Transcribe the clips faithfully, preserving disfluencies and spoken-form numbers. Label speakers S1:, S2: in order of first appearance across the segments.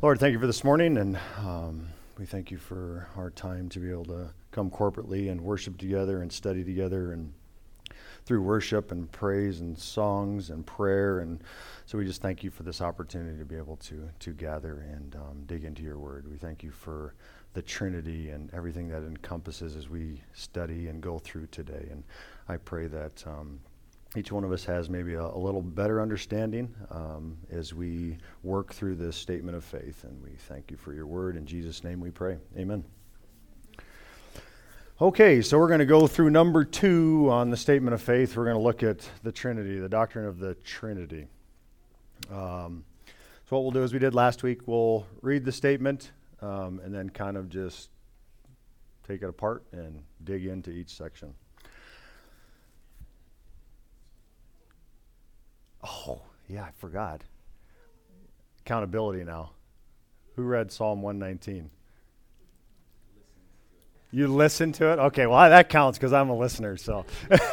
S1: Lord, thank you for this morning, and um, we thank you for our time to be able to come corporately and worship together and study together, and through worship and praise and songs and prayer. And so we just thank you for this opportunity to be able to to gather and um, dig into your word. We thank you for the Trinity and everything that encompasses as we study and go through today. And I pray that um, each one of us has maybe a, a little better understanding um, as we work through this statement of faith. And we thank you for your word. In Jesus' name we pray. Amen. Okay, so we're going to go through number two on the statement of faith. We're going to look at the Trinity, the doctrine of the Trinity. Um, so what we'll do is we did last week, we'll read the statement um, and then kind of just take it apart and dig into each section. Oh, yeah, I forgot. Accountability now. Who read Psalm one nineteen? You listened to it? Okay, well, that counts because I'm a listener, so.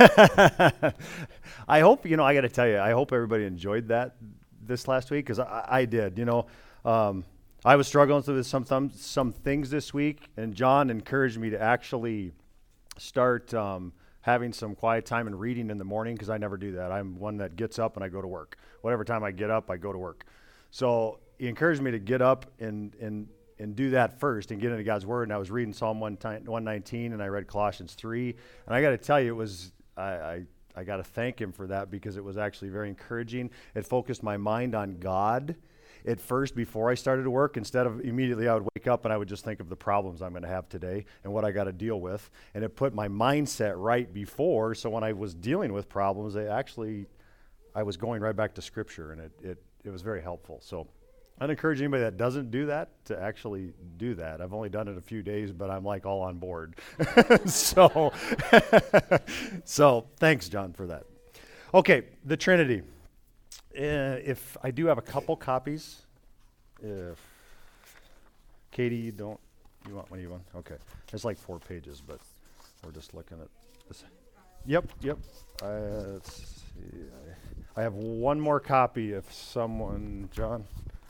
S1: I hope, you know, I got to tell you, I hope everybody enjoyed that this last week, because I, I did. You know, um, I was struggling with some, some some things this week, and John encouraged me to actually start um, having some quiet time and reading in the morning, because I never do that. I'm one that gets up and I go to work. Whatever time I get up, I go to work. So he encouraged me to get up and and and do that first and get into God's word. And I was reading Psalm one nineteen, and I read Colossians three. And I got to tell you, it was I I, I got to thank him for that, because it was actually very encouraging. It focused my mind on God at first before I started to work. Instead of immediately I would wake up and I would just think of the problems I'm going to have today and what I got to deal with. And it put my mindset right before, so when I was dealing with problems, they actually, I was going right back to Scripture, and it it, it was very helpful. So I'd encourage anybody that doesn't do that to actually do that. I've only done it a few days, but I'm like all on board. so, so thanks, John, for that. Okay, the Trinity. Uh, if I do have a couple copies, if Katie, you don't, you want one of you one? Okay, there's like four pages, but we're just looking at this. Yep, yep. Uh, let's see. I, I have one more copy. If someone, John.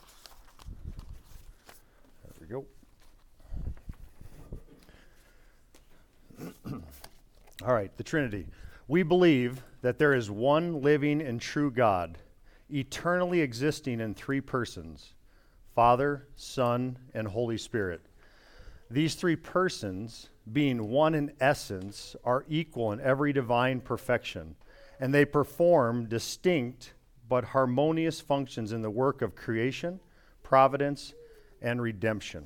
S1: There we go. All right, the Trinity. We believe that there is one living and true God, eternally existing in three persons, Father, Son, and Holy Spirit. These three persons, being one in essence, are equal in every divine perfection, and they perform distinct but harmonious functions in the work of creation, providence, and redemption.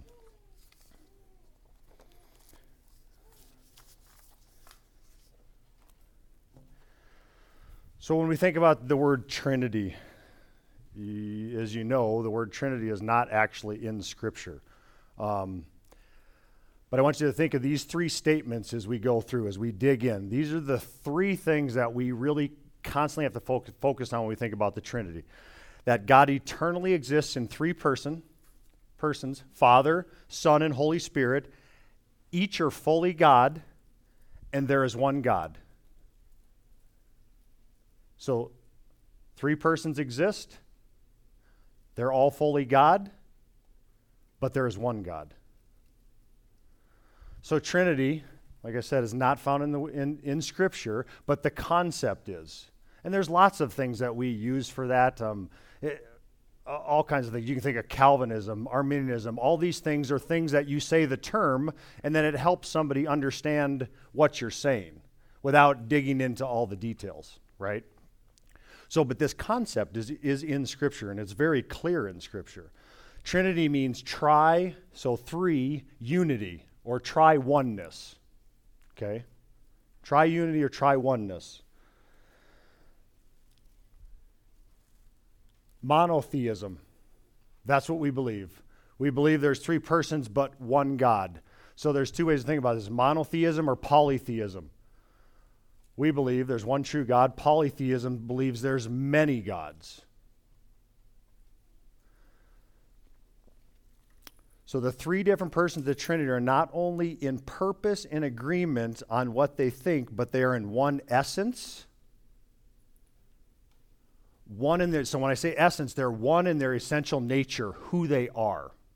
S1: So when we think about the word Trinity, as you know, the word Trinity is not actually in Scripture. Um, but I want you to think of these three statements as we go through, as we dig in. These are the three things that we really constantly have to focus, focus on when we think about the Trinity. That God eternally exists in three person, persons, Father, Son, and Holy Spirit. Each are fully God, and there is one God. So, three persons exist. They're all fully God, but there is one God. So Trinity, like I said, is not found in the in, in Scripture, but the concept is. And there's lots of things that we use for that. Um, it, all kinds of things. You can think of Calvinism, Arminianism. All these things are things that you say the term, and then it helps somebody understand what you're saying without digging into all the details, right? So, but this concept is, is in Scripture, and it's very clear in Scripture. Trinity means tri, so three, unity, or tri-oneness. Okay? Tri-unity or tri-oneness. Monotheism. That's what we believe. We believe there's three persons but one God. So there's two ways to think about this: monotheism or polytheism. We believe there's one true God. Polytheism believes there's many gods. So the three different persons of the Trinity are not only in purpose and agreement on what they think, but they are in one essence. One in their, so when I say essence, they're one in their essential nature, who they are.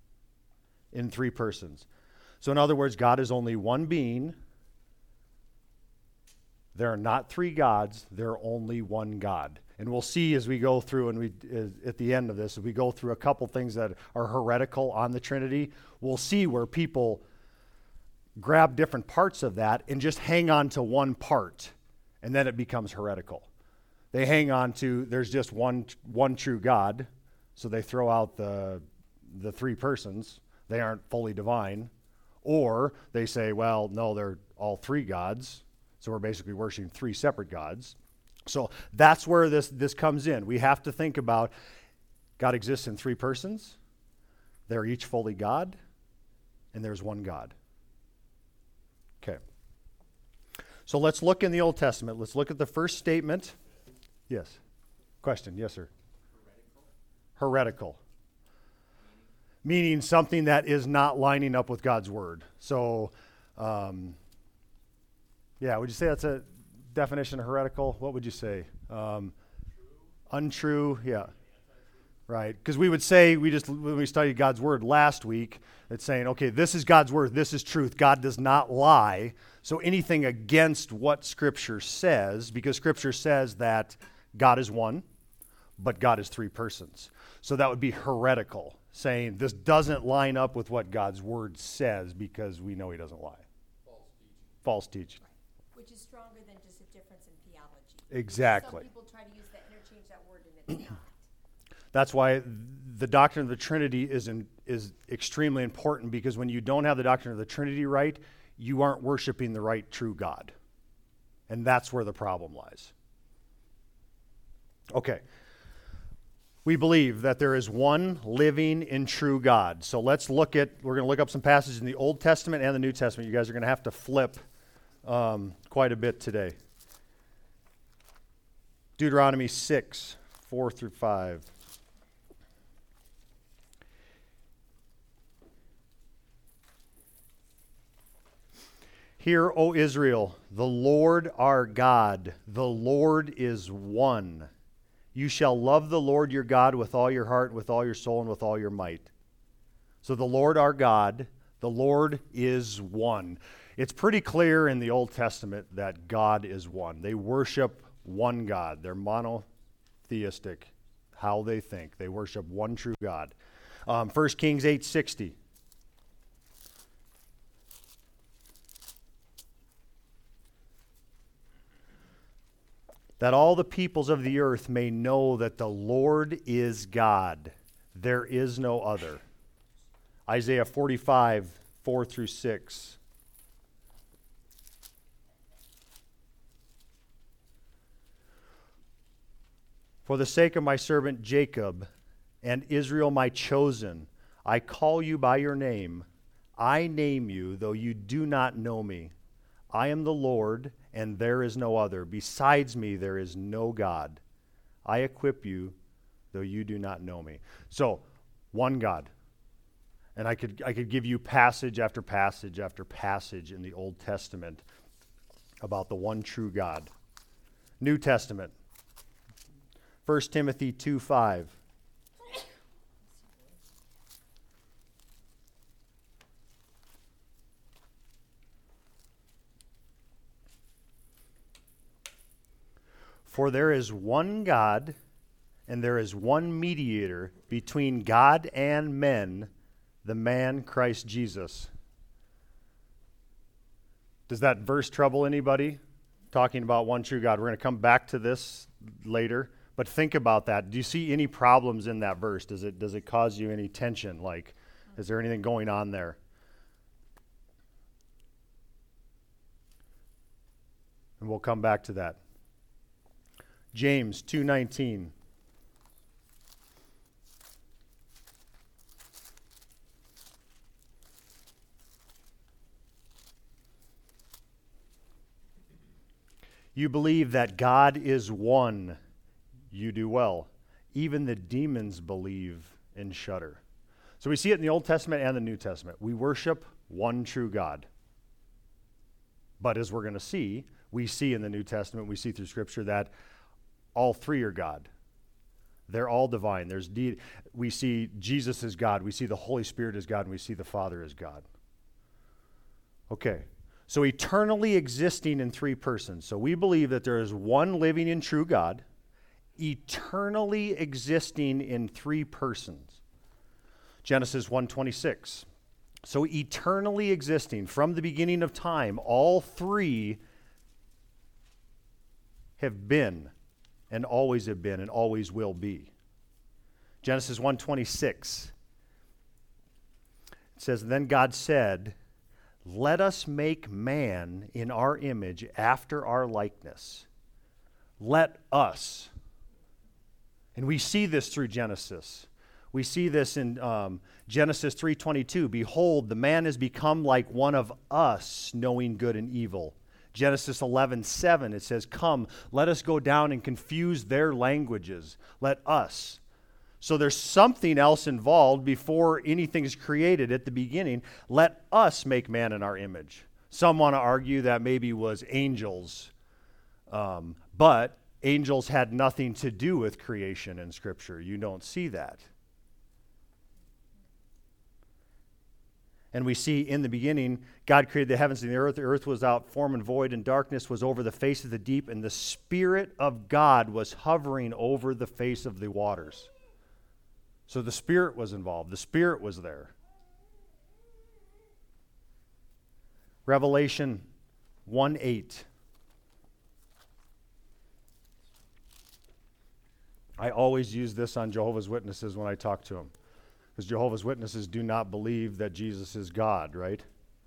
S1: in three persons. So in other words, God is only one being. There are not three gods. There are only one God. And we'll see as we go through, and we uh, at the end of this, if we go through a couple things that are heretical on the Trinity, we'll see where people grab different parts of that and just hang on to one part, and then it becomes heretical. They hang on to, there's just one one true God, so they throw out the the three persons. They aren't fully divine. Or they say, well, no, they're all three gods, so we're basically worshiping three separate gods. So that's where this, this comes in. We have to think about God exists in three persons. They're each fully God, and there's one God. Okay. So let's look in the Old Testament. Let's look at the first statement. Yes. Question. Yes, sir. Heretical. Heretical. Meaning something that is not lining up with God's word. So, um, yeah, would you say that's a definition of heretical? What would you say? Um, untrue, yeah. Right, because we would say, we just when we studied God's word last week, it's saying, okay, this is God's word, this is truth. God does not lie. So anything against what Scripture says, because Scripture says that God is one, but God is three persons. So that would be heretical, saying this doesn't line up with what God's word says because we know he doesn't lie.
S2: False teaching.
S1: False teaching.
S3: Which is stronger than just a difference in theology.
S1: Exactly.
S3: Some people try to use that, interchange that word, and it's not.
S1: That's why the doctrine of the Trinity is in, is extremely important, because when you don't have the doctrine of the Trinity right, you aren't worshiping the right true God. And that's where the problem lies. Okay. We believe that there is one living and true God. So let's look at, we're going to look up some passages in the Old Testament and the New Testament. You guys are going to have to flip um, quite a bit today. Deuteronomy six, four through five. Hear, O Israel, the Lord our God, the Lord is one. You shall love the Lord your God with all your heart, with all your soul, and with all your might. So the Lord our God, the Lord is one. It's pretty clear in the Old Testament that God is one. They worship one God. They're monotheistic, how they think. They worship one true God. Um, First Kings eight sixty. That all the peoples of the earth may know that the Lord is God. There is no other. Isaiah forty-five, four through six. For the sake of my servant Jacob and Israel my chosen, I call you by your name. I name you, though you do not know me. I am the Lord, and there is no other. Besides me, there is no God. I equip you, though you do not know me. So, one God. And I could I could give you passage after passage after passage in the Old Testament about the one true God. New Testament. First Timothy two five. For there is one God, and there is one mediator between God and men, the man Christ Jesus. Does that verse trouble anybody? Talking about one true God. We're going to come back to this later, but think about that. Do you see any problems in that verse? Does it does it cause you any tension? Like, is there anything going on there? And we'll come back to that. James two nineteen. You believe that God is one. You do well. Even the demons believe and shudder. So we see it in the Old Testament and the New Testament. We worship one true God. But as we're going to see, we see in the New Testament, we see through Scripture that all three are God. They're all divine. There's de- we see Jesus as God, we see the Holy Spirit as God, and we see the Father as God. Okay, so eternally existing in three persons. So we believe that there is one living and true God, eternally existing in three persons. Genesis one twenty-six. So eternally existing from the beginning of time, all three have been and always have been and always will be. Genesis one twenty-six. It says, "Then God said, let us make man in our image after our likeness." Let us. And we see this through Genesis. We see this in um, Genesis three twenty-two. "Behold, the man has become like one of us, knowing good and evil." Genesis eleven seven, it says, "Come, let us go down and confuse their languages." Let us. So there's something else involved before anything is created at the beginning. Let us make man in our image. Some want to argue that maybe it was angels, um, but angels had nothing to do with creation in Scripture. You don't see that. And we see in the beginning, God created the heavens and the earth. The earth was out form and void, and darkness was over the face of the deep, and the Spirit of God was hovering over the face of the waters. So the Spirit was involved. The Spirit was there. Revelation one eight. I always use this on Jehovah's Witnesses when I talk to them, because Jehovah's Witnesses do not believe that Jesus is God, right?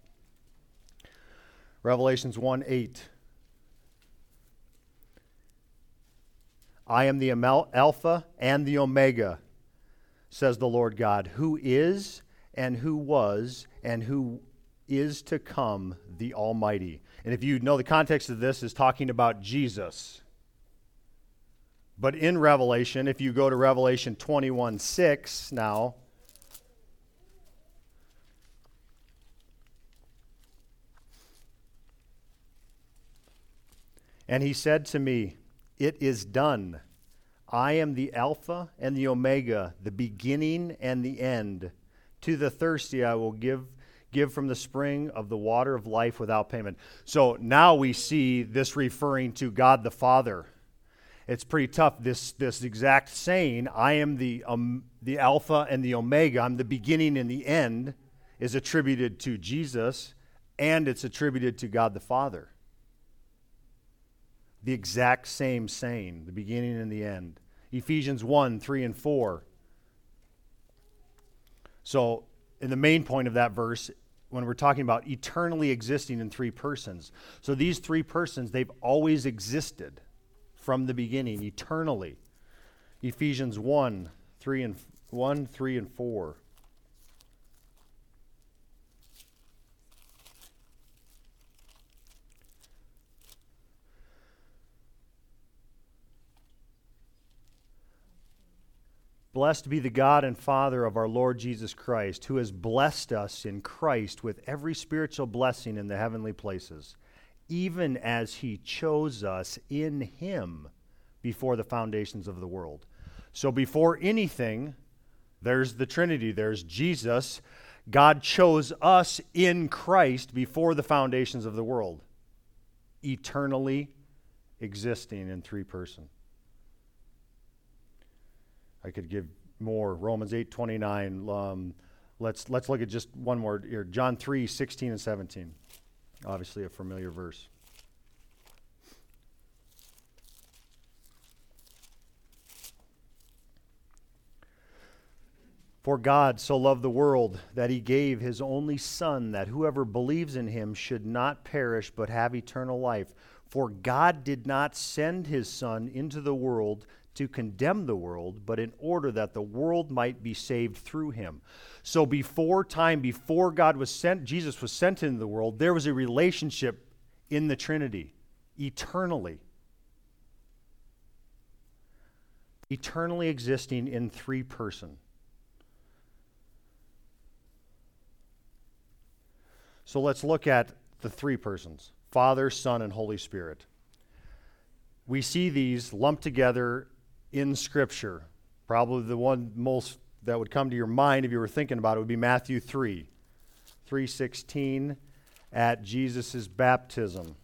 S1: Revelations one eight. "I am the Alpha and the Omega, says the Lord God, who is and who was and who is to come, the Almighty." And if you know the context of this is talking about Jesus. But in Revelation, if you go to Revelation twenty-one six now, "And he said to me, it is done. I am the Alpha and the Omega, the beginning and the end. To the thirsty I will give give from the spring of the water of life without payment." So now we see this referring to God the Father. It's pretty tough, this, this exact saying, "I am the, um, the Alpha and the Omega, I'm the beginning and the end," is attributed to Jesus, and it's attributed to God the Father. The exact same saying, the beginning and the end. Ephesians one, three, and four. So, in the main point of that verse, when we're talking about eternally existing in three persons, so these three persons, they've always existed from the beginning, eternally. Ephesians one, three, and one, three, and four. "Blessed be the God and Father of our Lord Jesus Christ, who has blessed us in Christ with every spiritual blessing in the heavenly places, even as he chose us in him before the foundations of the world." So before anything, there's the Trinity. There's Jesus. God chose us in Christ before the foundations of the world, eternally existing in three persons. I could give more. Romans eight twenty-nine. Um, let's let's look at just one more here. John three sixteen and seventeen. Obviously a familiar verse. "For God so loved the world that he gave his only Son, that whoever believes in him should not perish but have eternal life. For God did not send his Son into the world to condemn the world, but in order that the world might be saved through him." So before time, before God was sent, Jesus was sent into the world, there was a relationship in the Trinity, eternally. Eternally existing in three persons. So let's look at the three persons, Father, Son, and Holy Spirit. We see these lumped together in Scripture. Probably the one most that would come to your mind if you were thinking about it would be Matthew three, three sixteen, at Jesus' baptism.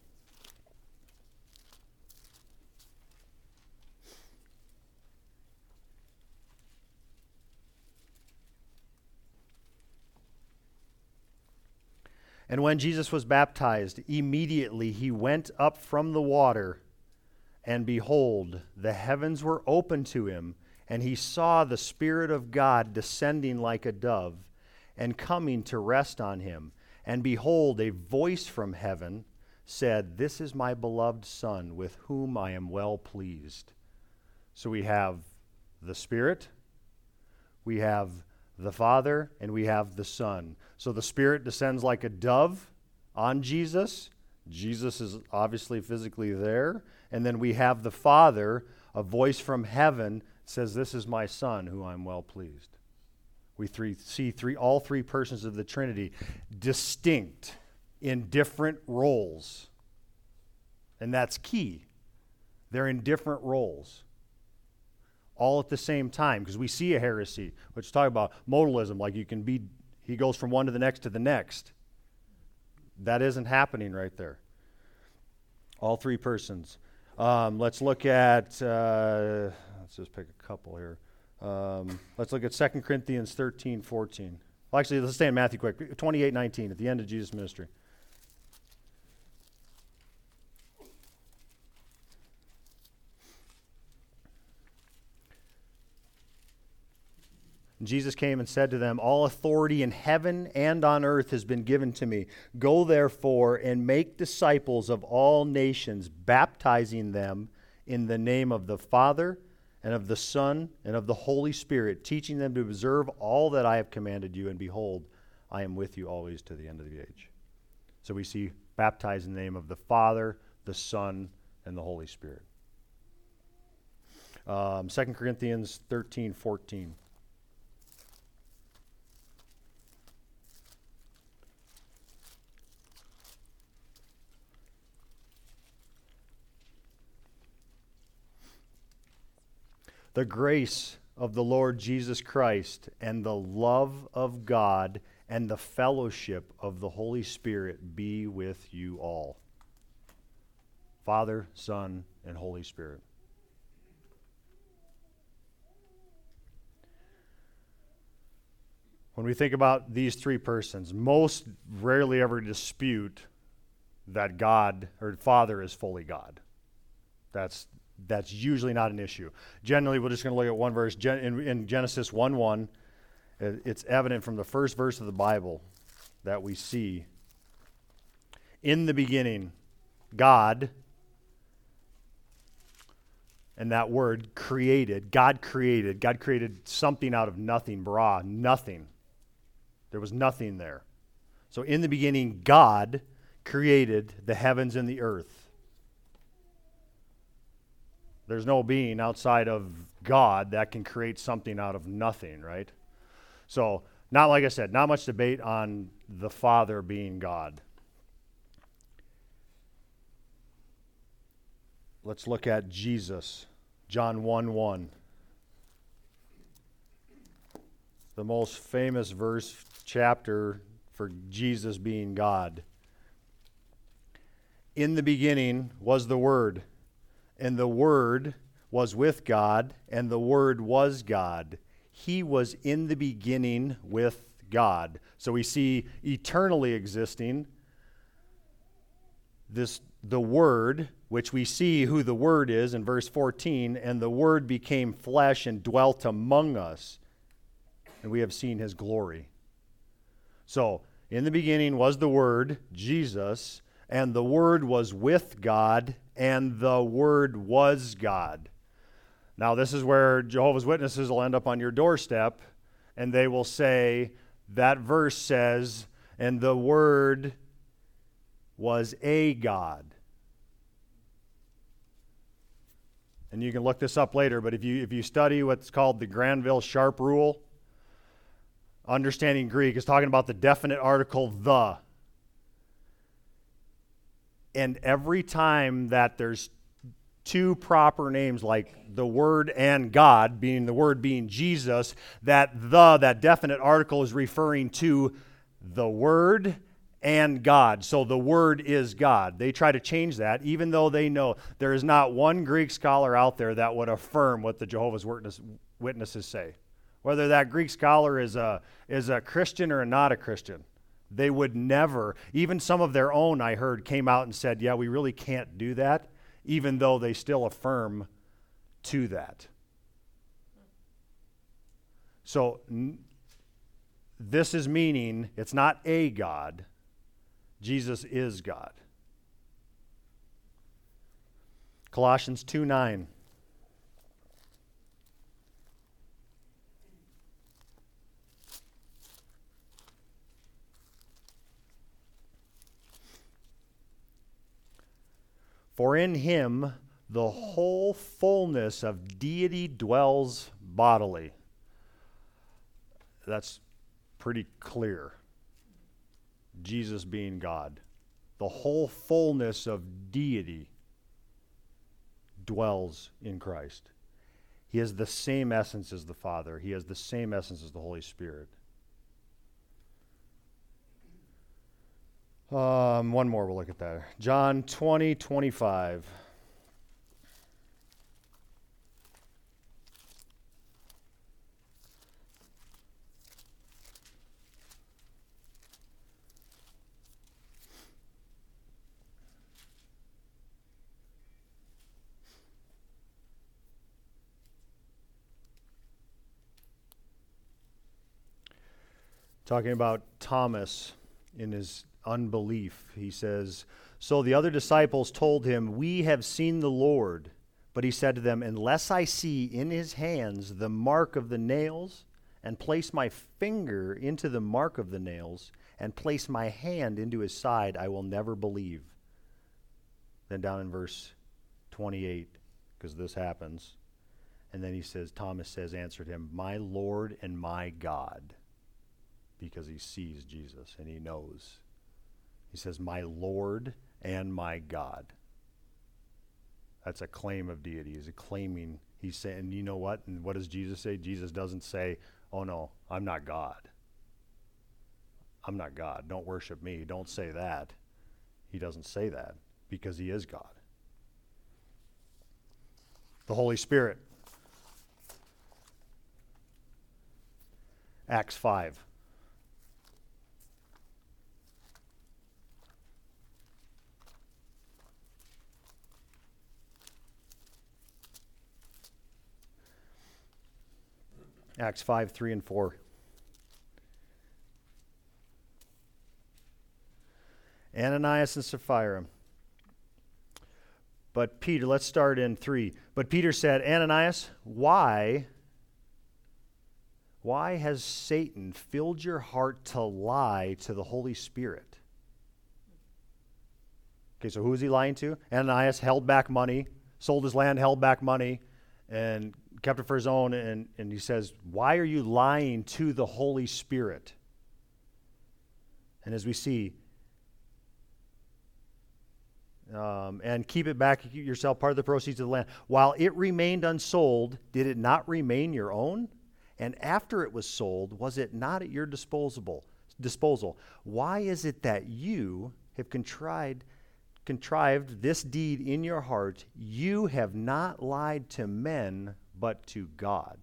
S1: And when Jesus was baptized, immediately he went up from the water, and behold, the heavens were opened to him, and he saw the Spirit of God descending like a dove, and coming to rest on him. And behold, a voice from heaven said, "This is my beloved Son, with whom I am well pleased." So we have the Spirit, we have the Father, and we have the Son. So the Spirit descends like a dove on Jesus. Jesus is obviously physically there. And then we have the Father, a voice from heaven says, "This is my Son, who I'm well pleased." We three, see three, all three persons of the Trinity distinct in different roles. And that's key. They're in different roles, all at the same time, because we see a heresy, which talk about modalism, like you can be, he goes from one to the next to the next. That isn't happening right there. All three persons. Um, let's look at, uh, let's just pick a couple here. Um, let's look at Second Corinthians thirteen, fourteen. Well, actually, let's stay in Matthew quick. twenty-eight, nineteen, at the end of Jesus' ministry. And Jesus came and said to them, "All authority in heaven and on earth has been given to me. Go therefore and make disciples of all nations, baptizing them in the name of the Father and of the Son and of the Holy Spirit, teaching them to observe all that I have commanded you. And behold, I am with you always to the end of the age." So we see baptized in the name of the Father, the Son, and the Holy Spirit. Um, Second Corinthians thirteen, fourteen. The grace of the Lord Jesus Christ and the love of God and the fellowship of the Holy Spirit be with you all. Father, Son, and Holy Spirit. When we think about these three persons, most rarely ever dispute that God or Father is fully God. That's That's usually not an issue. Generally, we're just going to look at one verse. Gen- in, in Genesis one one, it's evident from the first verse of the Bible that we see, in the beginning, God, and that word created, God created. God created something out of nothing, bara, nothing. There was nothing there. So in the beginning, God created the heavens and the earth. There's no being outside of God that can create something out of nothing, right? So, not like I said, not much debate on the Father being God. Let's look at Jesus, John one one. The most famous verse, chapter for Jesus being God. In the beginning was the Word, and the Word was with God, and the Word was God. He was in the beginning with God. So we see eternally existing this the Word, which we see who the Word is in verse fourteen, and the Word became flesh and dwelt among us, and we have seen His glory. So, in the beginning was the Word, Jesus, and the Word was with God, and the Word was God. Now, this is where Jehovah's Witnesses will end up on your doorstep, and they will say, that verse says, and the Word was a God. And you can look this up later, but if you if you study what's called the Granville-Sharp rule, understanding Greek is talking about the definite article the. And every time that there's two proper names like the Word and God, being the Word being Jesus, that the, that definite article is referring to the Word and God. So the Word is God. They try to change that, even though they know there is not one Greek scholar out there that would affirm what the Jehovah's Witness, Witnesses say. Whether that Greek scholar is a, is a Christian or not a Christian. They would never, even some of their own, I heard, came out and said, yeah, we really can't do that, even though they still affirm to that. So n- this is meaning it's not a God. Jesus is God. Colossians two nine. For in him the whole fullness of deity dwells bodily. That's pretty clear. Jesus being God. The whole fullness of deity dwells in Christ. He has the same essence as the Father. He has the same essence as the Holy Spirit. Um, one more, we'll look at that. John twenty, twenty-five. Talking about Thomas in his unbelief. He says, so the other disciples told him, we have seen the Lord. But he said to them, unless I see in his hands the mark of the nails, and place my finger into the mark of the nails, and place my hand into his side, I will never believe. Then down in verse twenty-eight, because this happens, and then he says, Thomas says, answered him, my Lord and my God, because he sees Jesus and he knows. He says, my Lord and my God. That's a claim of deity. He's a claiming, he's saying, you know what? And what does Jesus say? Jesus doesn't say, oh no, I'm not God. I'm not God. Don't worship me. Don't say that. He doesn't say that because he is God. The Holy Spirit. Acts five. Acts five, three and four. Ananias and Sapphira. But Peter, let's start in three. But Peter said, Ananias, why, why has Satan filled your heart to lie to the Holy Spirit? Okay, so who is he lying to? Ananias held back money, sold his land, held back money, and kept it for his own, and, and he says, why are you lying to the Holy Spirit? And as we see, um, and keep it back yourself, part of the proceeds of the land. While it remained unsold, did it not remain your own? And after it was sold, was it not at your disposable, disposal? Why is it that you have contrived, contrived this deed in your heart? You have not lied to men, but to God.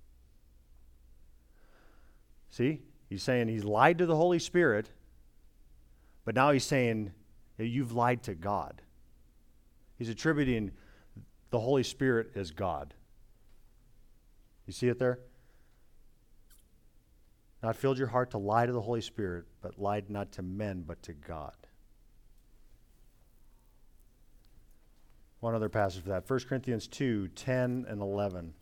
S1: See, he's saying he's lied to the Holy Spirit, but now he's saying that you've lied to God. He's attributing the Holy Spirit as God. You see it there? Not filled your heart to lie to the Holy Spirit, but lied not to men, but to God. One other passage for that. First Corinthians two, ten and eleven.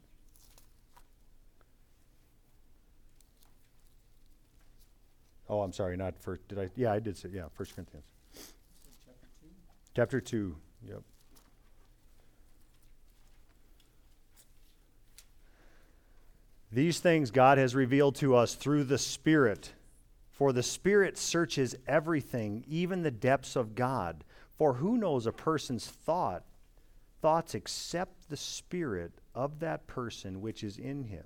S1: Oh, I'm sorry, not first. Did I? Yeah, I did say, yeah, First Corinthians.
S2: Chapter two?
S1: Chapter two, yep. These things God has revealed to us through the Spirit. For the Spirit searches everything, even the depths of God. For who knows a person's thought? thoughts except the spirit of that person which is in him.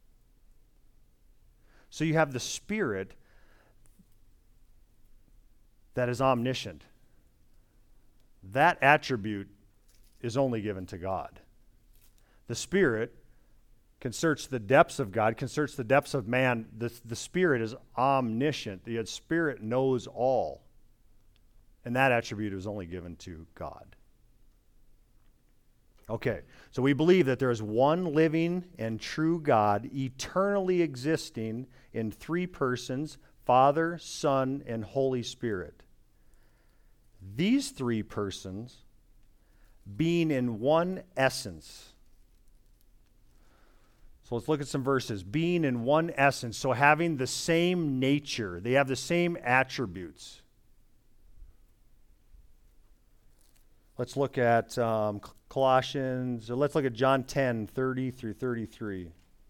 S1: So you have the Spirit that is omniscient. That attribute is only given to God. The Spirit can search the depths of God, can search the depths of man. The, the Spirit is omniscient. The Spirit knows all. And that attribute is only given to God. Okay, so we believe that there is one living and true God, eternally existing in three persons, Father, Son, and Holy Spirit. These three persons being in one essence. So let's look at some verses. Being in one essence, so having the same nature. They have the same attributes. Let's look at um, Colossians, or let's look at John ten, thirty through thirty-three.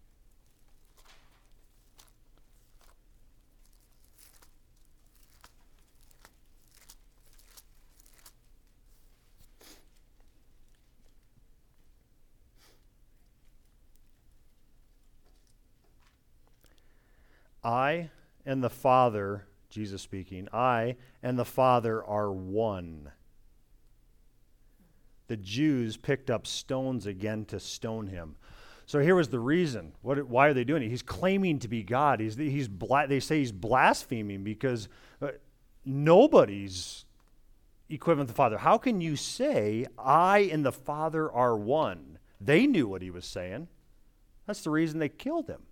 S1: I and the Father, Jesus speaking, I and the Father are one. The Jews picked up stones again to stone him. So here was the reason. What, why are they doing it? He's claiming to be God. He's, he's bla- they say he's blaspheming because uh, nobody's equivalent to the Father. How can you say, I and the Father are one? They knew what he was saying. That's the reason they killed him.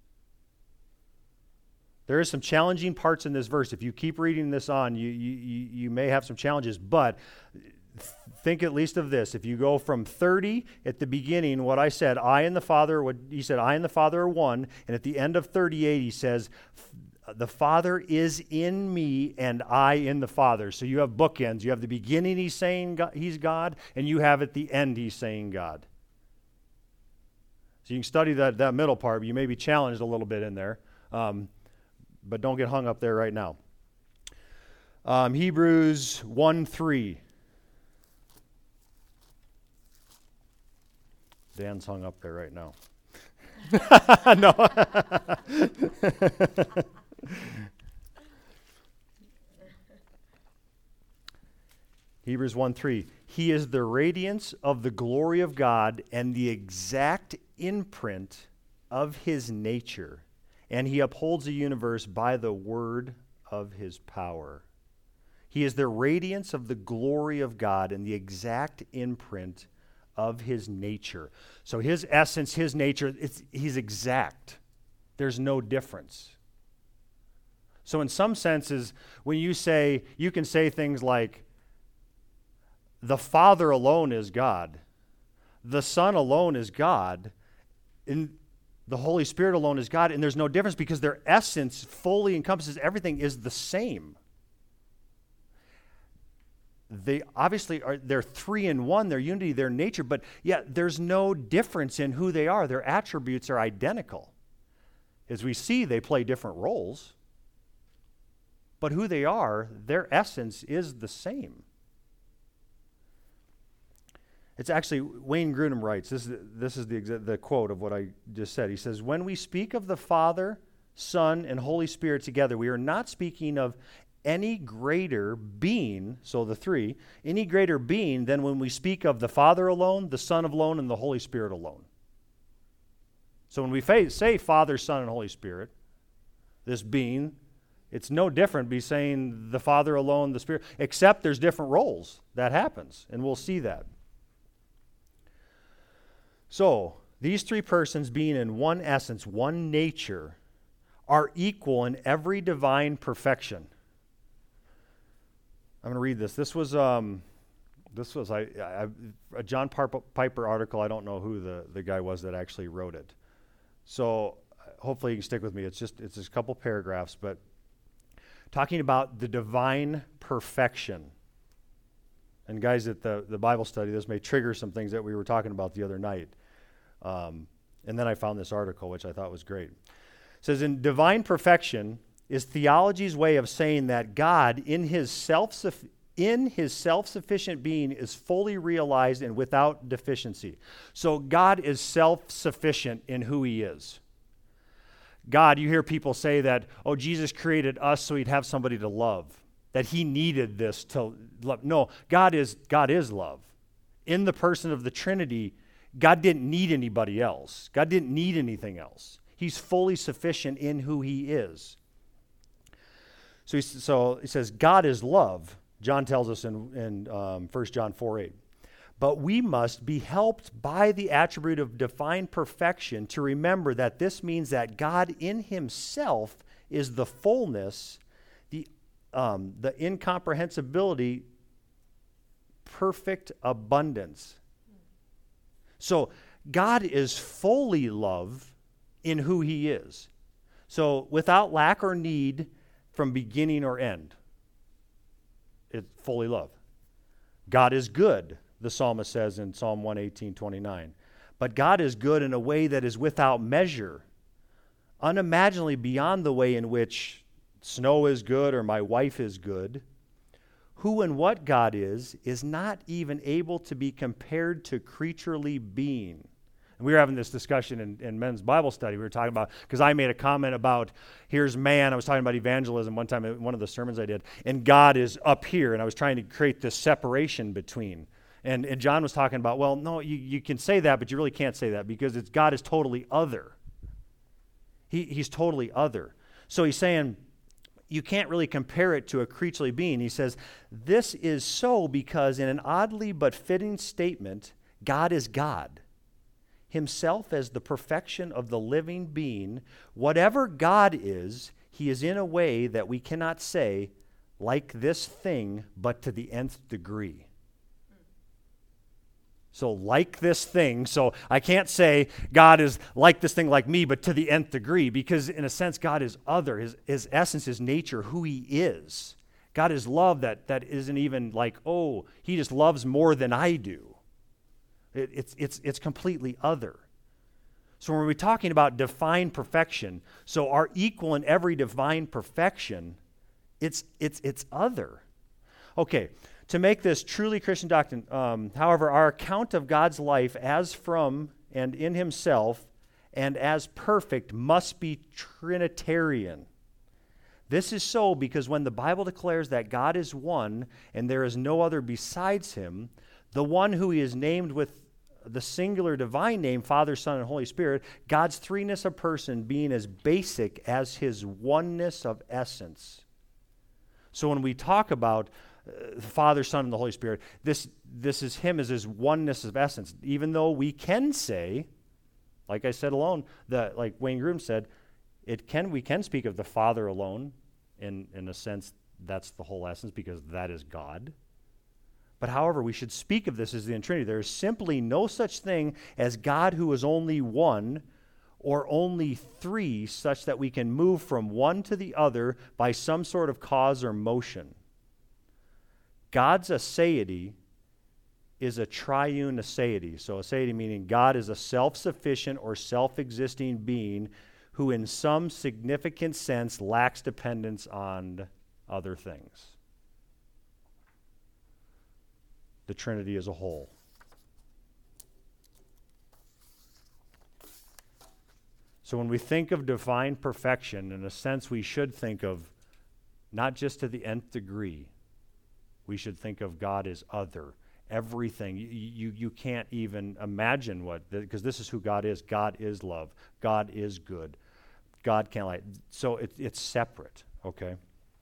S1: There is some challenging parts in this verse. If you keep reading this on, you, you, you may have some challenges, but think at least of this. If you go from thirty at the beginning, what I said, I and the Father, what he said, I and the Father are one, and at the end of thirty-eight, he says, the Father is in me and I in the Father. So you have bookends. You have the beginning, he's saying God, he's God, and you have at the end, he's saying God. So you can study that, that middle part. You may be challenged a little bit in there, um, but don't get hung up there right now. Um, Hebrews one three. Dan's hung up there right now. No. Hebrews one three. He is the radiance of the glory of God and the exact imprint of his nature, and he upholds the universe by the word of his power. He is the radiance of the glory of God and the exact imprint of his nature. So his essence, his nature, it's, he's exact. There's no difference. So in some senses, when you say, you can say things like, the Father alone is God, the Son alone is God, and the Holy Spirit alone is God, and there's no difference because their essence fully encompasses everything, is the same. They obviously are, they're three in one, their unity, their nature, but yet there's no difference in who they are. Their attributes are identical. As we see, they play different roles, but who they are, their essence is the same. It's actually, Wayne Grudem writes, this is, this is the, the quote of what I just said. He says, when we speak of the Father, Son, and Holy Spirit together, we are not speaking of any greater being, so the three, any greater being than when we speak of the Father alone, the Son alone, and the Holy Spirit alone. So when we fa- say Father, Son, and Holy Spirit, this being, it's no different be saying the Father alone, the Spirit, except there's different roles. That happens, and we'll see that. So, these three persons being in one essence, one nature, are equal in every divine perfection. I'm going to read this. This was um, this was I, I, a John Piper article. I don't know who the, the guy was that actually wrote it. So hopefully you can stick with me. It's just it's just a couple paragraphs, but talking about the divine perfection. And guys at the, the Bible study, this may trigger some things that we were talking about the other night. Um, and then I found this article, which I thought was great. It says, in divine perfection is theology's way of saying that God, in his self in his self-sufficient being is fully realized and without deficiency. So God is self-sufficient in who he is. God, you hear people say that, oh, Jesus created us so he'd have somebody to love, that he needed this to love. No, God is God is love. In the person of the Trinity, God didn't need anybody else. God didn't need anything else. He's fully sufficient in who he is. So he, so he says, God is love. John tells us in, in um, First John four eight. But we must be helped by the attribute of divine perfection to remember that this means that God in himself is the fullness, the, um, the incomprehensibility, perfect abundance. So God is fully love in who he is. So without lack or need from beginning or end. It's fully love. God is good, the psalmist says in Psalm one eighteen twenty-nine. But God is good in a way that is without measure, unimaginably beyond the way in which snow is good or my wife is good. Who and what God is, is not even able to be compared to creaturely being. And we were having this discussion in, in men's Bible study. We were talking about, because I made a comment about, here's man. I was talking about evangelism one time in one of the sermons I did, and God is up here, and I was trying to create this separation between. And, and John was talking about, well, no, you, you can say that, but you really can't say that because it's God is totally other. He, he's totally other. So he's saying, you can't really compare it to a creaturely being. He says, this is so because in an oddly but fitting statement, God is God. Himself as the perfection of the living being. Whatever God is, he is in a way that we cannot say, like this thing, but to the nth degree. So like this thing, so I can't say God is like this thing like me, but to the nth degree, because in a sense, God is other. His, his essence, his nature, who he is. God is love that, that isn't even like, oh, he just loves more than I do. It, it's, it's, it's completely other. So when we're talking about divine perfection, so our equal in every divine perfection, it's, it's, it's other. Okay. To make this truly Christian doctrine, um, however, our account of God's life as from and in himself and as perfect must be Trinitarian. This is so because when the Bible declares that God is one and there is no other besides him, the one who he is named with the singular divine name, Father, Son, and Holy Spirit, God's threeness of person being as basic as his oneness of essence. So when we talk about the Father, Son, and the Holy Spirit, this this is him as his oneness of essence. Even though we can say, like I said alone, that like Wayne Groom said, it can we can speak of the Father alone, in, in a sense that's the whole essence because that is God. But however, we should speak of this as the Trinity. There is simply no such thing as God who is only one or only three, such that we can move from one to the other by some sort of cause or motion. God's aseity is a triune aseity. So aseity meaning God is a self-sufficient or self-existing being who in some significant sense lacks dependence on other things. The Trinity as a whole. So when we think of divine perfection, in a sense we should think of not just to the nth degree. We should think of God as other, everything. You, you, you can't even imagine what, because this is who God is. God is love. God is good. God can't lie. So it, it's separate, okay?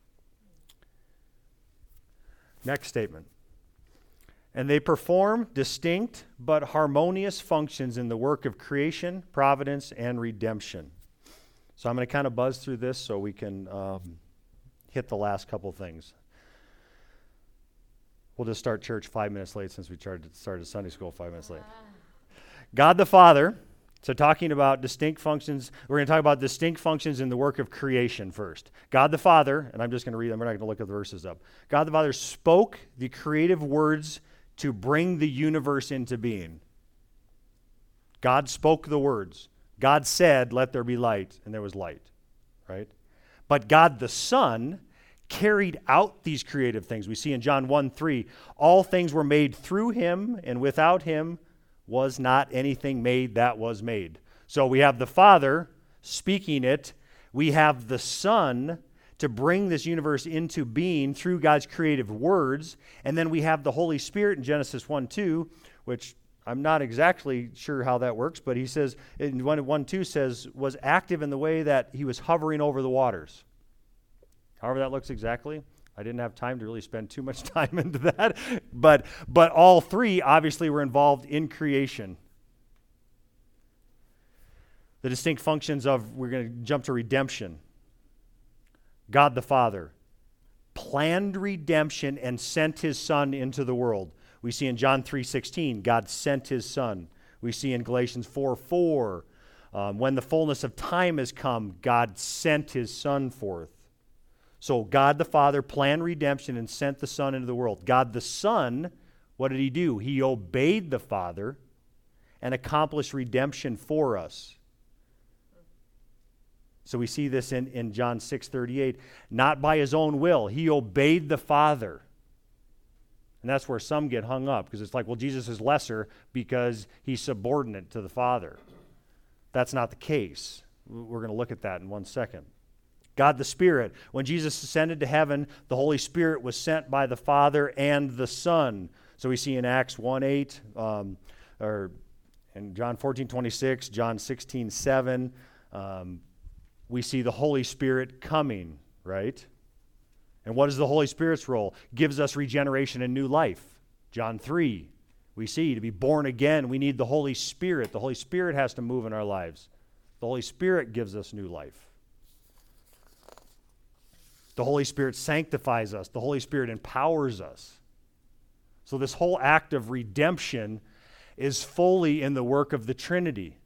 S1: Next statement. And they perform distinct but harmonious functions in the work of creation, providence, and redemption. So I'm going to kind of buzz through this so we can um, hit the last couple things. We'll just start church five minutes late since we started, started Sunday school five minutes late. God the Father, so talking about distinct functions, we're going to talk about distinct functions in the work of creation first. God the Father, and I'm just going to read them, we're not going to look at the verses up. God the Father spoke the creative words to bring the universe into being. God spoke the words. God said, let there be light, and there was light, right? But God the Son carried out these creative things. We see in John one three, all things were made through him, and without him was not anything made that was made. So we have the Father speaking it. We have the Son to bring this universe into being through God's creative words. And then we have the Holy Spirit in Genesis one two, which I'm not exactly sure how that works, but he says, in one two says, was active in the way that he was hovering over the waters. However that looks exactly. I didn't have time to really spend too much time into that. But, but all three obviously were involved in creation. The distinct functions of, we're going to jump to redemption. God the Father planned redemption and sent his Son into the world. We see in John three sixteen, God sent his Son. We see in Galatians four four, um, when the fullness of time has come, God sent his Son forth. So God the Father planned redemption and sent the Son into the world. God the Son, what did he do? He obeyed the Father and accomplished redemption for us. So we see this in, in John six thirty-eight. Not by his own will. He obeyed the Father. And that's where some get hung up, because it's like, well, Jesus is lesser because he's subordinate to the Father. That's not the case. We're going to look at that in one second. God the Spirit. When Jesus ascended to heaven, the Holy Spirit was sent by the Father and the Son. So we see in Acts one eight, um, or in John fourteen twenty-six, John sixteen seven, um, we see the Holy Spirit coming, right? And what is the Holy Spirit's role? Gives us regeneration and new life. John three, we see to be born again, we need the Holy Spirit. The Holy Spirit has to move in our lives. The Holy Spirit gives us new life. The Holy Spirit sanctifies us. The Holy Spirit empowers us. So this whole act of redemption is fully in the work of the Trinity.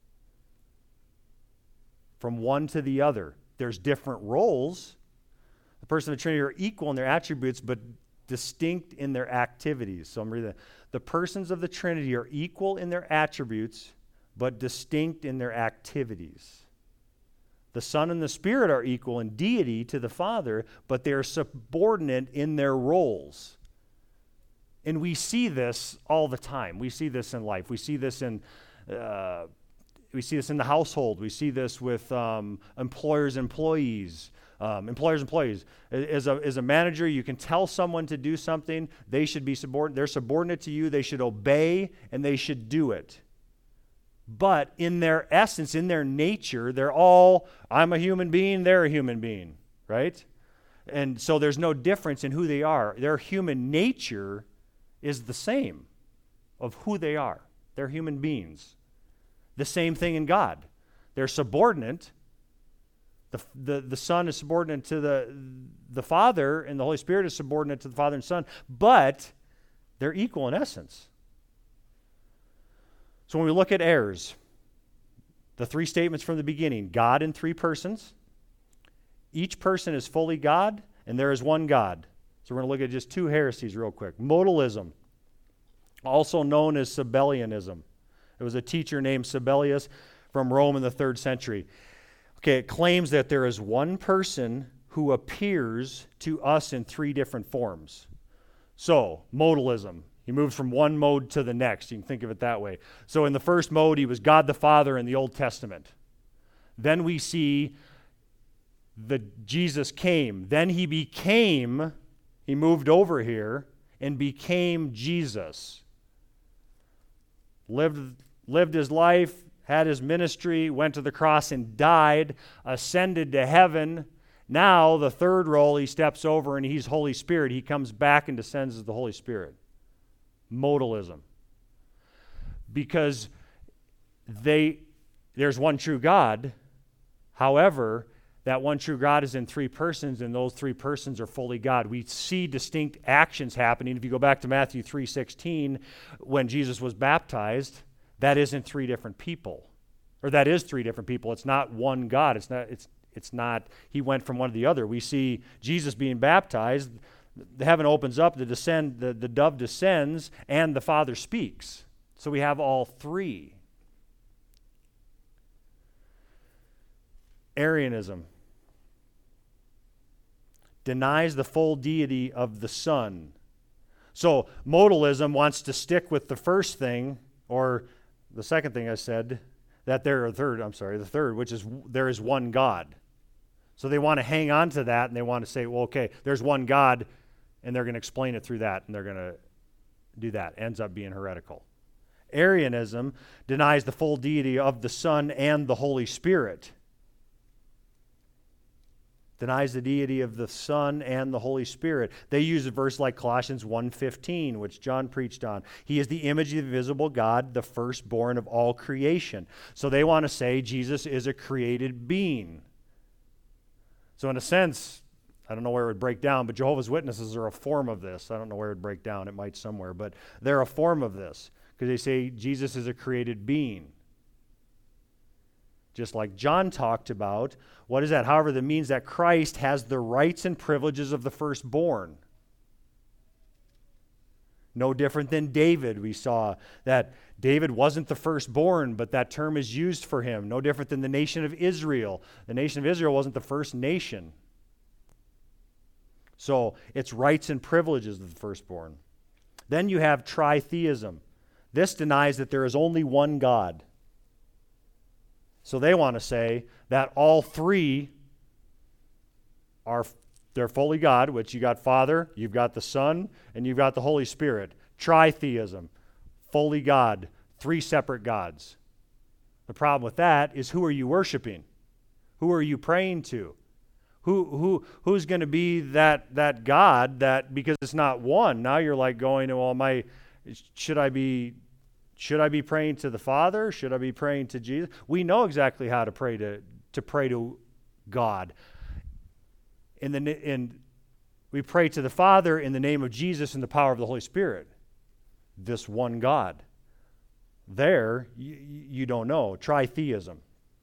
S1: From one to the other. There's different roles. The persons of the Trinity are equal in their attributes, but distinct in their activities. So I'm reading that. The persons of the Trinity are equal in their attributes, but distinct in their activities. The Son and the Spirit are equal in deity to the Father, but they are subordinate in their roles. And we see this all the time. We see this in life. We see this in uh, we see this in the household. We see this with um, employers, employees. Um, employers, employees. As a, as a manager, you can tell someone to do something. They should be subordinate. They're subordinate to you. They should obey, and they should do it. But in their essence, in their nature, they're all, I'm a human being, they're a human being, right? And so there's no difference in who they are. Their human nature is the same of who they are. They're human beings. The same thing in God. They're subordinate. The, the, the Son is subordinate to the, the Father, and the Holy Spirit is subordinate to the Father and Son, but they're equal in essence. So when we look at heirs, the three statements from the beginning, God in three persons, each person is fully God, and there is one God. So we're going to look at just two heresies real quick. Modalism, also known as Sabellianism. It was a teacher named Sabellius from Rome in the third century. Okay, it claims that there is one person who appears to us in three different forms. So, modalism. He moves from one mode to the next. You can think of it that way. So in the first mode, he was God the Father in the Old Testament. Then we see that Jesus came. Then he became, he moved over here and became Jesus. Lived, lived his life, had his ministry, went to the cross and died, ascended to heaven. Now, the third role, he steps over and he's Holy Spirit. He comes back and descends as the Holy Spirit. Modalism. Because they there's one true God. However, that one true God is in three persons, and those three persons are fully God. We see distinct actions happening. If you go back to Matthew three sixteen, when Jesus was baptized, that isn't three different people. Or that is three different people. It's not one God. It's not it's it's not he went from one to the other. We see Jesus being baptized. The heaven opens up, the descend, the, the dove descends, and the Father speaks. So we have all three. Arianism. denies the full deity of the Son. So modalism wants to stick with the first thing, or the second thing I said, that there, or third, I'm sorry, the third, which is there is one God. So they want to hang on to that, and they want to say, well, okay, there's one God, and they're going to explain it through that, and they're going to do that. Ends up being heretical. Arianism denies the full deity of the Son and the Holy Spirit. Denies the deity of the Son and the Holy Spirit. They use a verse like Colossians one fifteen, which John preached on. He is the image of the invisible God, the firstborn of all creation. So they want to say Jesus is a created being. So in a sense, I don't know where it would break down, but Jehovah's Witnesses are a form of this. I don't know where it would break down. It might somewhere, but they're a form of this because they say Jesus is a created being. Just like John talked about. What is that? However, that means that Christ has the rights and privileges of the firstborn. No different than David. We saw that David wasn't the firstborn, but that term is used for him. No different than the nation of Israel. The nation of Israel wasn't the first nation. So it's rights and privileges of the firstborn. Then you have tritheism. This denies that there is only one God. So they want to say that all three are, they're fully God, which you got Father, you've got the Son, and you've got the Holy Spirit. Tritheism, fully God, three separate gods. The problem with that is, who are you worshiping? Who are you praying to? Who who who's going to be that that God that, because it's not one, now you're like going, well, my should I be Should I be praying to the Father? Should I be praying to Jesus? We know exactly how to pray to, to pray to God. In the in we pray to the Father in the name of Jesus and the power of the Holy Spirit. This one God. There, you, you don't know. Tritheism.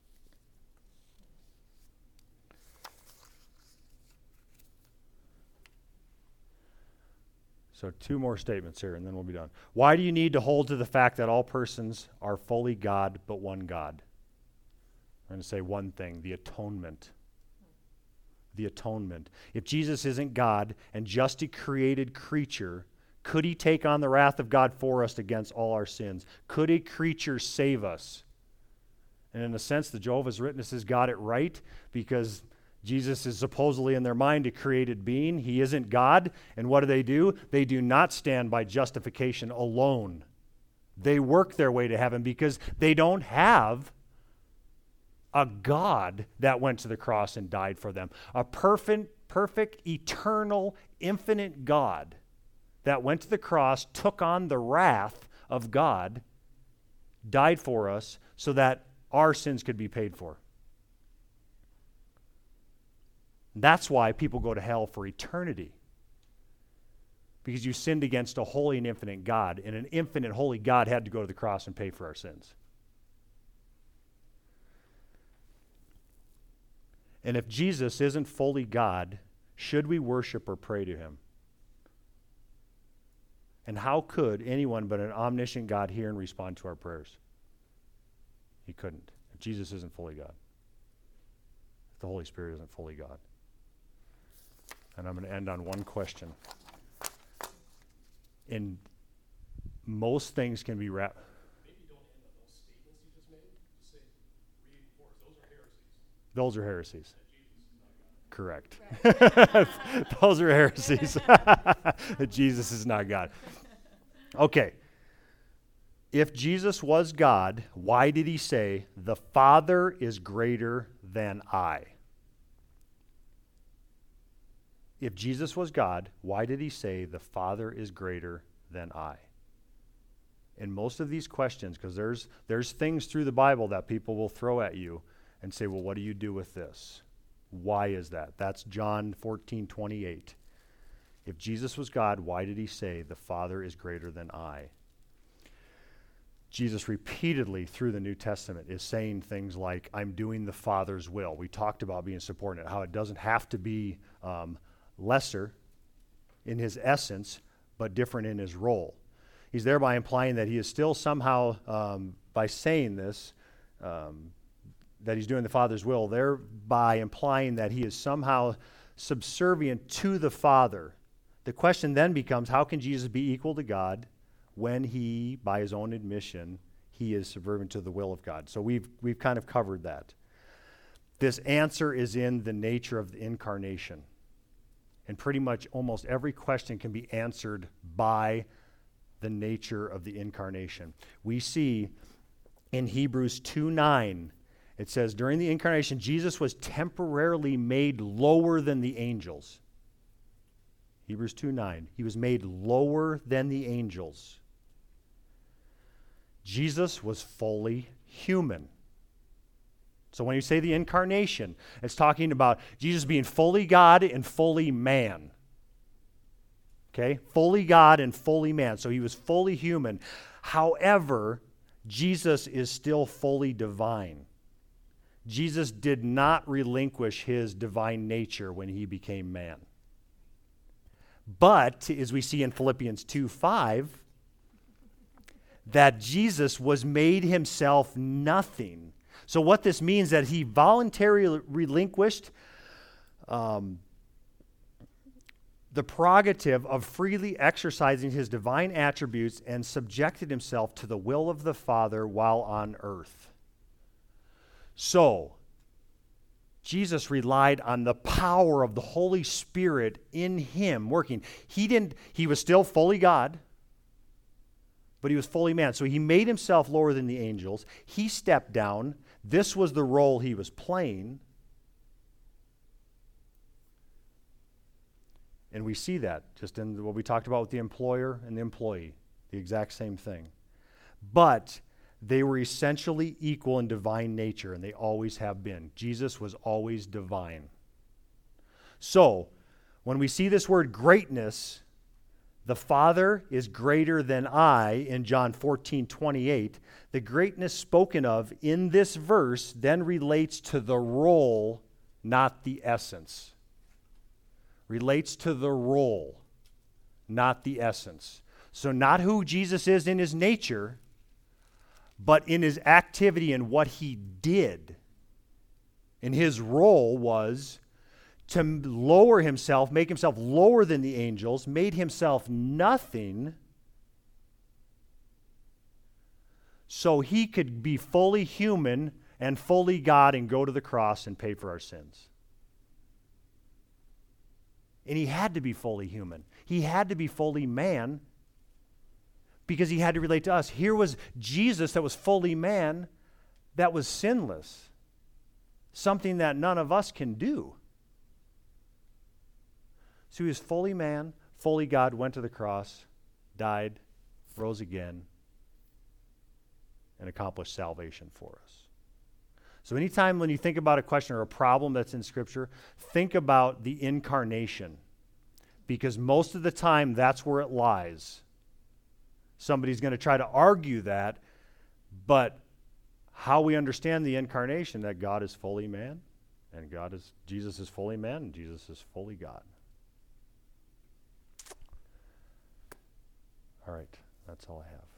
S1: So two more statements here, and then we'll be done. Why do you need to hold to the fact that all persons are fully God, but one God? I'm going to say one thing, the atonement. The atonement. If Jesus isn't God and just a created creature, could he take on the wrath of God for us against all our sins? Could a creature save us? And in a sense, the Jehovah's Witnesses got it right, because Jesus is supposedly in their mind a created being. He isn't God. And what do they do? They do not stand by justification alone. They work their way to heaven because they don't have a God that went to the cross and died for them. A perfect, perfect, eternal, infinite God that went to the cross, took on the wrath of God, died for us so that our sins could be paid for. That's why people go to hell for eternity. Because you sinned against a holy and infinite God, and an infinite holy God had to go to the cross and pay for our sins. And if Jesus isn't fully God, should we worship or pray to him? And how could anyone but an omniscient God hear and respond to our prayers? He couldn't. If Jesus isn't fully God. If the Holy Spirit isn't fully God. And I'm going to end on one question. In most things can be wrapped.
S2: Maybe don't end on those statements you just made. Just say, reinforce. Those are heresies.
S1: Correct.
S3: Right.
S1: Those are heresies. That Jesus is not God. Okay. If Jesus was God, why did he say, the Father is greater than I? If Jesus was God, why did he say, the Father is greater than I? In most of these questions, because there's, there's things through the Bible that people will throw at you and say, well, what do you do with this? Why is that? That's John fourteen twenty-eight. If Jesus was God, why did he say, the Father is greater than I? Jesus repeatedly through the New Testament is saying things like, I'm doing the Father's will. We talked about being subordinate, how it doesn't have to be um, lesser in his essence, but different in his role. He's thereby implying that he is still somehow, um, by saying this, um, that he's doing the Father's will, thereby implying that he is somehow subservient to the Father. The question then becomes, how can Jesus be equal to God when he, by his own admission, he is subservient to the will of God? So we've we've kind of covered that. This answer is in the nature of the incarnation. And pretty much almost every question can be answered by the nature of the incarnation. We see in Hebrews two nine, it says, during the incarnation, Jesus was temporarily made lower than the angels. Hebrews two nine, he was made lower than the angels. Jesus was fully human. So when you say the incarnation, it's talking about Jesus being fully God and fully man. Okay? Fully God and fully man. So he was fully human. However, Jesus is still fully divine. Jesus did not relinquish his divine nature when he became man. But, as we see in Philippians two five, that Jesus was made himself nothing. So what this means is that he voluntarily relinquished um, the prerogative of freely exercising his divine attributes and subjected himself to the will of the Father while on earth. So, Jesus relied on the power of the Holy Spirit in him working. He didn't, he was still fully God, but he was fully man. So he made himself lower than the angels. He stepped down. This was the role he was playing. And we see that just in what we talked about with the employer and the employee, the exact same thing. But they were essentially equal in divine nature, and they always have been. Jesus was always divine. So, when we see this word greatness, the Father is greater than I in John fourteen twenty-eight. The greatness spoken of in this verse then relates to the role, not the essence. Relates to the role, not the essence. So not who Jesus is in his nature, but in his activity and what he did. And his role was to lower himself, make himself lower than the angels, made himself nothing so he could be fully human and fully God and go to the cross and pay for our sins. And he had to be fully human. He had to be fully man because he had to relate to us. Here was Jesus that was fully man, that was sinless, something that none of us can do. So he was fully man, fully God, went to the cross, died, rose again, and accomplished salvation for us. So anytime when you think about a question or a problem that's in Scripture, think about the incarnation, because most of the time that's where it lies. Somebody's going to try to argue that, but how we understand the incarnation, that God is fully man, and God is Jesus is fully man, and Jesus is fully God. All right, that's all I have.